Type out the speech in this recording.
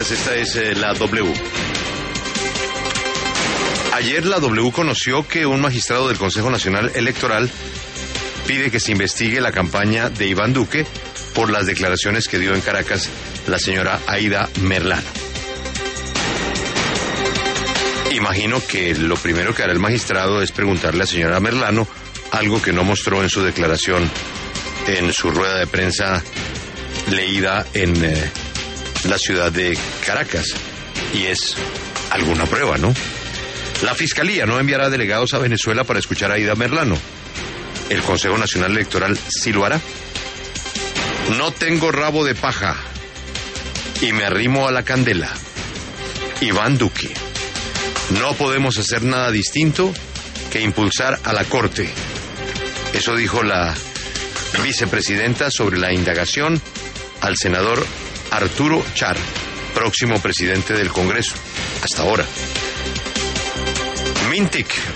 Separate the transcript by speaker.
Speaker 1: Esta es la W. Ayer la W conoció que un magistrado del Consejo Nacional Electoral pide que se investigue la campaña de Iván Duque por las declaraciones que dio en Caracas la señora Aida Merlano. Imagino que lo primero que hará el magistrado es preguntarle a la señora Merlano algo que no mostró en su declaración en su rueda de prensa leída en la ciudad de Caracas, y es alguna prueba, ¿no? La Fiscalía no enviará delegados a Venezuela para escuchar a Aida Merlano. ¿El Consejo Nacional Electoral sí lo hará? No tengo rabo de paja y me arrimo a la candela. Iván Duque. No podemos hacer nada distinto que impulsar a la Corte. Eso dijo la vicepresidenta sobre la indagación al senador Arturo Char, próximo presidente del Congreso. Hasta ahora. Mintic